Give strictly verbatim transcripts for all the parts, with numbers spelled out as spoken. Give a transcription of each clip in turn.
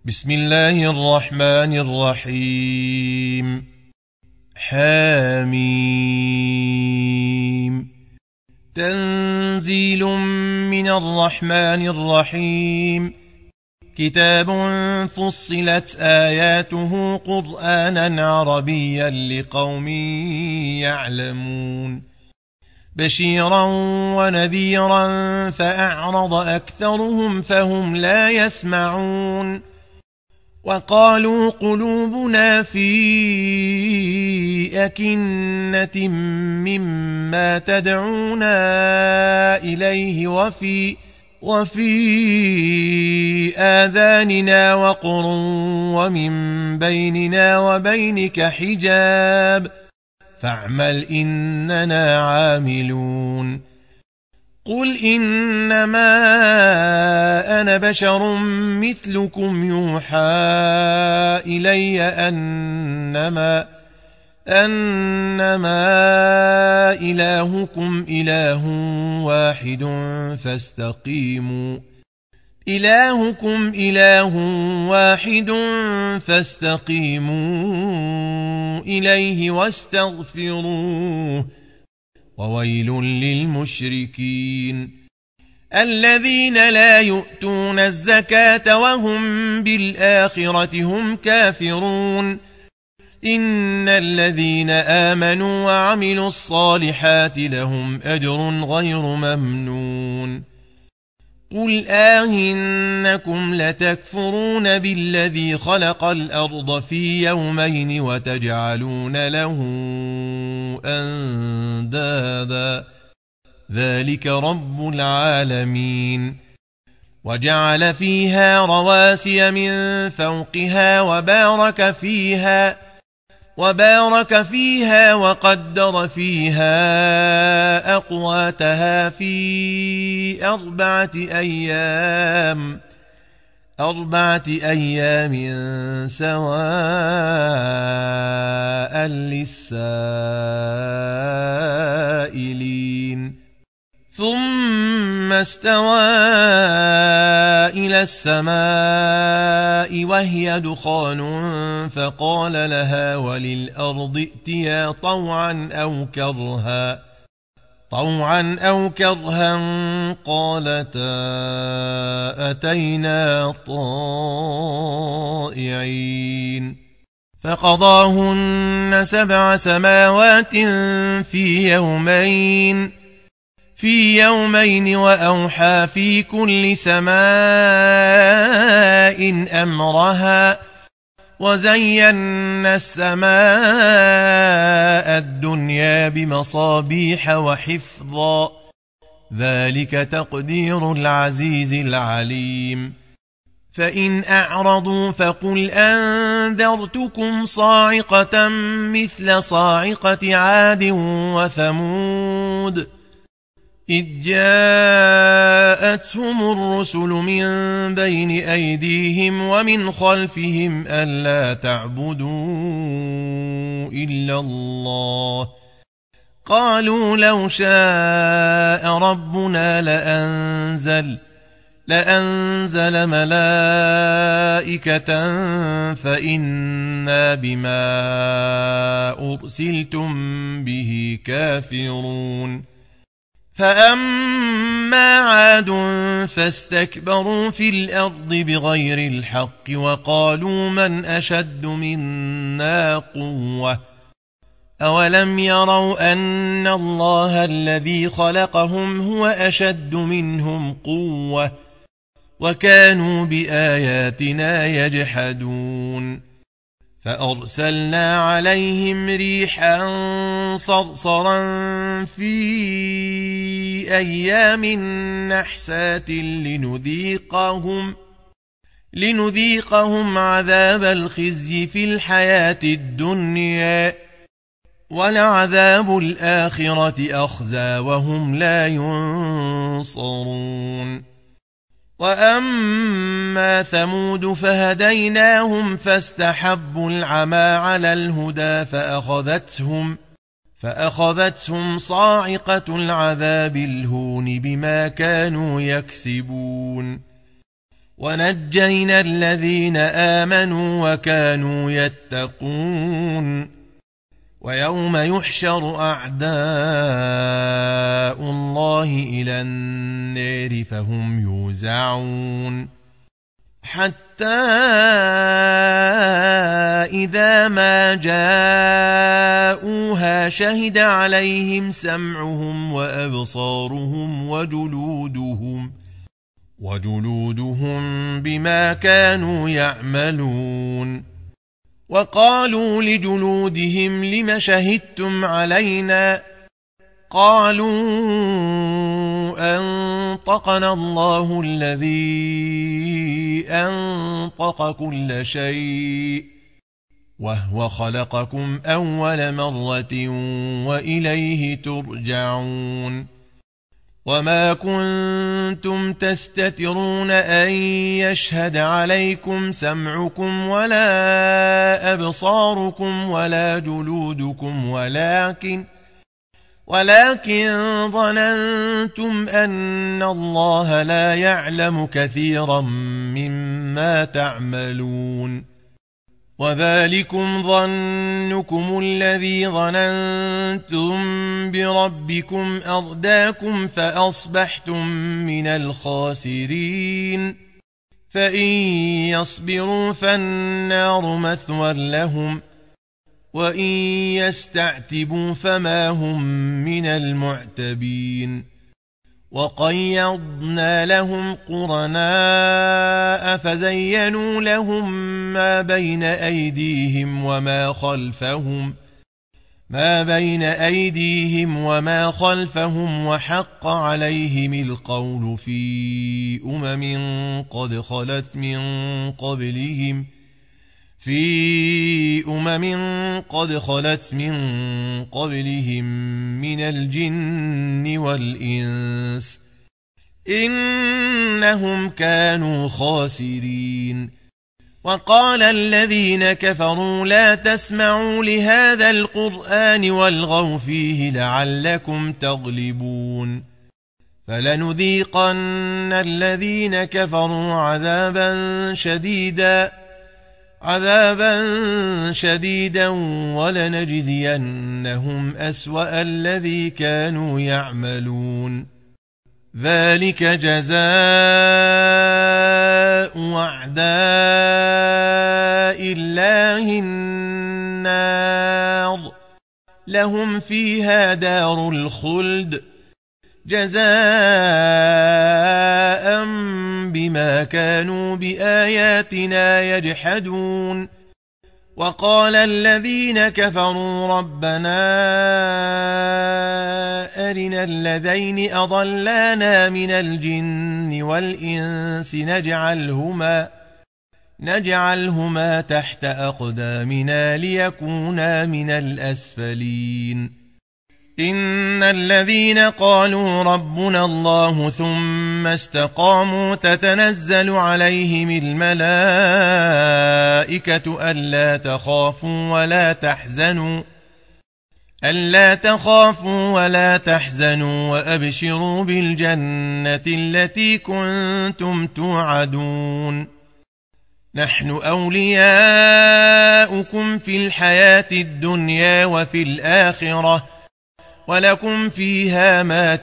بسم الله الرحمن الرحيم. حاميم. تنزيل من الرحمن الرحيم. كتاب فصلت آياته قرآنا عربيا لقوم يعلمون. بشيرا ونذيرا فأعرض أكثرهم فهم لا يسمعون. وقالوا قلوبنا في أكنة مما تدعونا إليه وفي وفي آذاننا وقر ومن بيننا وبينك حجاب فاعمل إننا عاملون. قل إنما أنا بشر مثلكم يوحى إلي أنما أنما إلهكم إله واحد فاستقيموا إلهكم إله واحد فاستقيموا إليه واستغفروه وويل للمشركين الذين لا يؤتون الزكاة وهم بالآخرة هم كافرون. إن الذين آمنوا وعملوا الصالحات لهم أجر غير ممنون. قل آهنكم لتكفرون بالذي خلق الأرض في يومين وتجعلون له أندادا ذلك رب العالمين. وجعل فيها رواسي من فوقها وبارك فيها وبارك فيها وقدر فيها أقواتها في أربعة أيام أربعة أيام سواء للسائلين. ثم استوى إلى السماء وهي دخان فقال لها وللأرض ائتيا طوعا أو كرها طوعا أو كرها قالتا أتينا طائعين. فقضاهن سبع سماوات في يومين في يومين وأوحى في كل سماء أمرها وزينا السماء الدنيا بمصابيح وحفظا ذلك تقدير العزيز العليم. فإن أعرضوا فقل أنذرتكم صاعقة مثل صاعقة عاد وثمود إذ جاءتهم الرسل من بين أيديهم ومن خلفهم ألا تعبدوا إلا الله قالوا لو شاء ربنا لأنزل لأنزل ملائكة فإنا بما أرسلتم به كافرون. فأما عاد فاستكبروا في الأرض بغير الحق وقالوا من أشد منا قوة أولم يروا أن الله الذي خلقهم هو أشد منهم قوة وكانوا بآياتنا يجحدون. فأرسلنا عليهم ريحا صرصرا في أيام نحسات لنذيقهم لنذيقهم عذاب الخزي في الحياة الدنيا ولعذاب الآخرة أخزى وهم لا ينصرون. وأما ثمود فهديناهم فاستحبوا العمى على الهدى فأخذتهم فأخذتهم صاعقة العذاب الهون بما كانوا يكسبون. ونجينا الذين آمنوا وكانوا يتقون ويوم يحشر أعداء الله إلى النار فهم يوزعون حتى إذا ما جاءوها شهد عليهم سمعهم وأبصارهم وجلودهم وجلودهم بما كانوا يعملون وقالوا لجلودهم لم شهدتم علينا قالوا أنطقنا الله الذي أنطق كل شيء وهو خلقكم أول مرة وإليه ترجعون وما كنتم تستترون أن يشهد عليكم سمعكم ولا أبصاركم ولا جلودكم ولكن ولكن ظننتم أن الله لا يعلم كثيرا مما تعملون وذلكم ظنكم الذي ظننتم بربكم أرداكم فأصبحتم من الخاسرين فإن يصبروا فالنار مثوى لهم وإن يستعتبوا فما هم من المعتبين وقيضنا لهم قرناء فزينوا لهم ما بين أيديهم وما خلفهم ما بين أيديهم وما خلفهم وحق عليهم القول في أمم قد خلت من قبلهم في أمم قد خلت من قبلهم من الجن والإنس إنهم كانوا خاسرين وقال الذين كفروا لا تسمعوا لهذا القرآن والغوا فيه لعلكم تغلبون فلنذيقن الذين كفروا عذابا شديدا عذابا شديدا ولنجزينهم أسوأ الذي كانوا يعملون ذلك جزاء أعداء الله النار لهم فيها دار الخلد جزاء بما كانوا بآياتنا يجحدون وقال الذين كفروا ربنا أرنا الذين أضلانا من الجن والإنس نجعلهما نجعلهما تحت أقدامنا ليكونا من الأسفلين إن الذين قالوا ربنا الله ثم استقاموا تتنزل عليهم الملائكة ألا تخافوا ولا تحزنوا ألا تخافوا ولا تحزنوا وأبشروا بالجنة التي كنتم توعدون نحن أولياؤكم في الحياة الدنيا وفي الآخرة ولكم فيها ما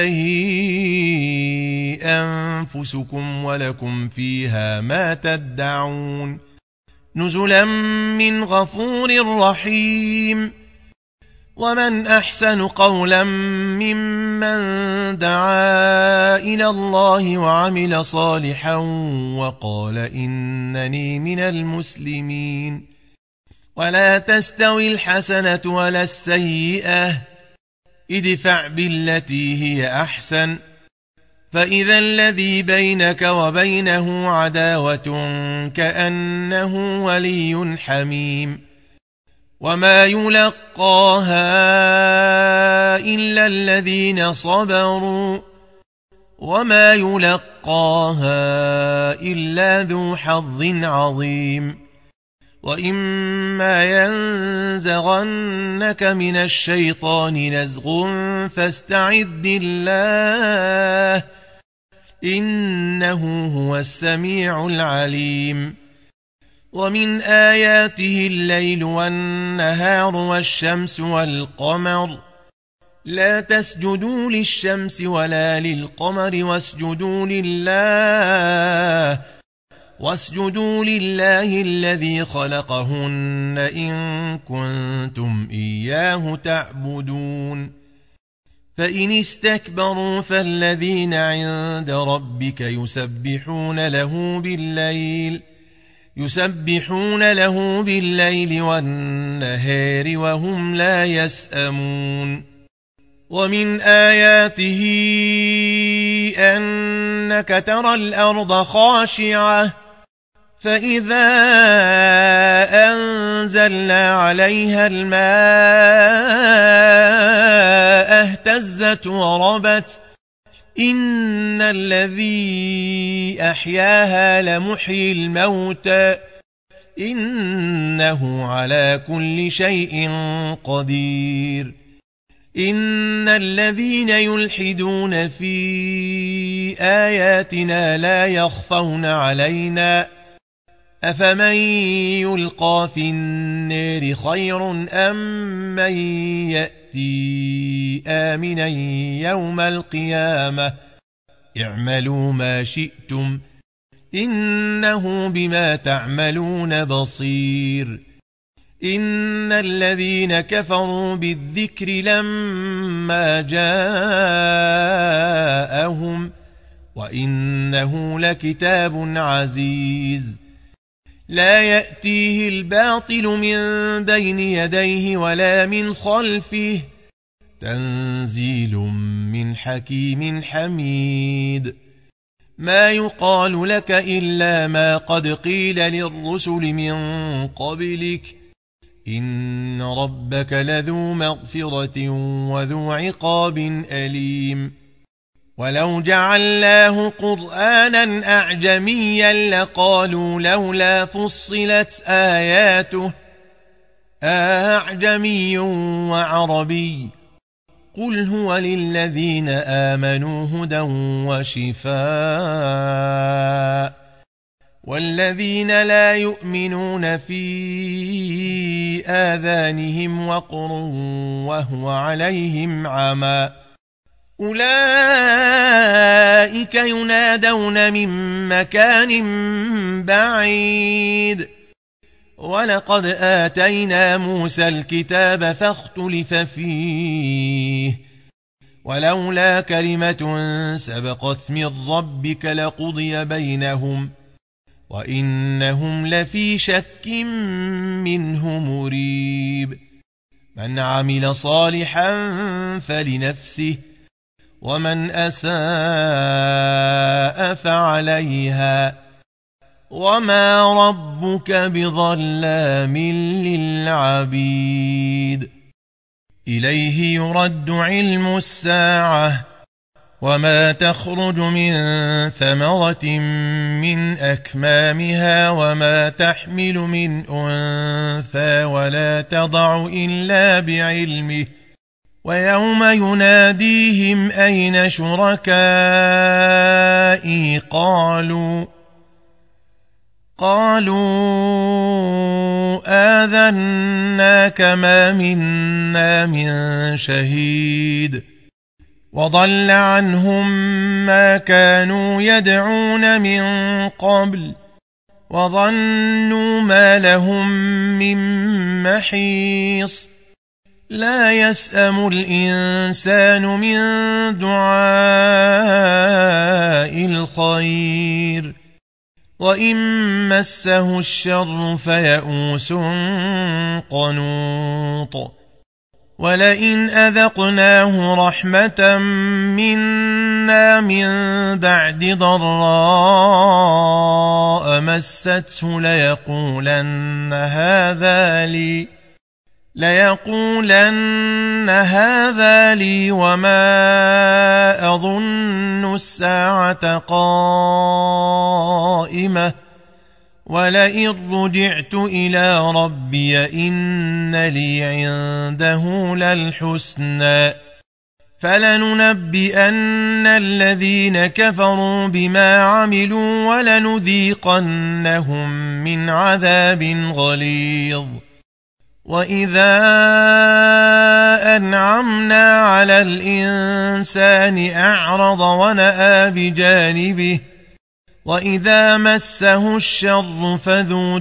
تشتهي أنفسكم ولكم فيها ما تدعون نزلا من غفور رحيم ومن أحسن قولا ممن دعا إلى الله وعمل صالحا وقال إنني من المسلمين ولا تستوي الحسنة ولا السيئة ادفع بالتي هي أحسن فإذا الذي بينك وبينه عداوة كأنه ولي حميم وما يلقاها إلا الذين صبروا وما يلقاها إلا ذو حظ عظيم وإما ينزغنك من الشيطان نزغ فاستعذ بالله إنه هو السميع العليم ومن آياته الليل والنهار والشمس والقمر لا تسجدوا للشمس ولا للقمر واسجدوا لله واسجدوا لله الذي خلقهن إن كنتم إياه تعبدون فإن استكبروا فالذين عند ربك يسبحون له بالليل يسبحون له بالليل والنهار وهم لا يسأمون ومن آياته أنك ترى الأرض خاشعة فإذا أنزلنا عليها الماء اهتزت وربت إن الذي أحياها لمحيي الموتى إنه على كل شيء قدير إن الذين يلحدون في آياتنا لا يخفون علينا أفمن يلقى في النار خير أم من يأتي آمنا يوم القيامة اعملوا ما شئتم إنه بما تعملون بصير إن الذين كفروا بالذكر لما جاءهم وإنه لكتاب عزيز لا يأتيه الباطل من بين يديه ولا من خلفه تنزيل من حكيم حميد ما يقال لك إلا ما قد قيل للرسل من قبلك إن ربك لذو مغفرة وذو عقاب أليم ولو جعلناه قرآنا أعجميا لقالوا لولا فصلت آياته أعجمي وعربي قل هو للذين آمنوا هدى وشفاء والذين لا يؤمنون في آذانهم وقر وهو عليهم عمى أولئك ينادون من مكان بعيد ولقد آتينا موسى الكتاب فاختلف فيه ولولا كلمة سبقت من ربك لقضي بينهم وإنهم لفي شك منه مريب من عمل صالحا فلنفسه ومن أساء فعليها وما ربك بظلام للعبيد إليه يرد علم الساعة وما تخرج من ثمرة من أكمامها وما تحمل من أنثى ولا تضع إلا بعلمه ويوم يناديهم أين شركائي قالوا قالوا آذناك ما منا من شهيد وضل عنهم ما كانوا يدعون من قبل وظنوا ما لهم من محيص لا يسأم الإنسان من دعاء الخير وإن مسه الشر فيئوس قنوط ولئن أذقناه رحمة منا من بعد ضراء مسته ليقولن هذا لي ليقولن هذا لي وما أظن الساعة قائمة ولئن رجعت إلى ربي إن لي عنده للحسنى فلننبئن الذين كفروا بما عملوا ولنذيقنهم من عذاب غليظ وإذا أنعمنا على الإنسان أعرض ونأى بجانبه وإذا مسه الشر فذو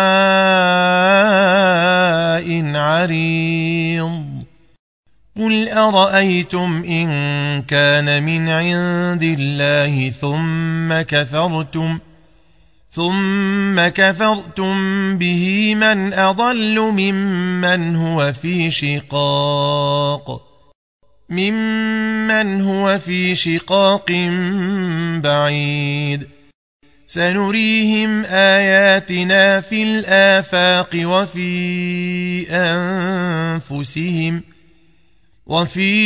دعاء عريض قل أرأيتم إن كان من عند الله ثم كفرتم ثم كفرتم به من أضل ممن هو في شقاق ممن هو في شقاق بعيد سنريهم آياتنا في الآفاق وفي أنفسهم وفي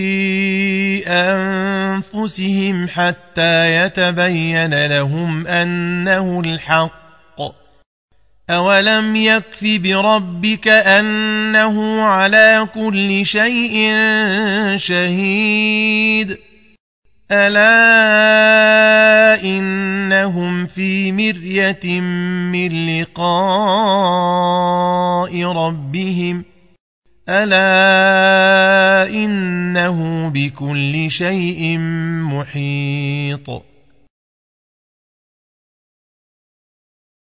أنفسهم حتى يتبين لهم أنه الحق أولم يكف بربك أنه على كل شيء شهيد ألا إنهم في مرية من لقاء ربهم ألا إنه بكل شيء محيط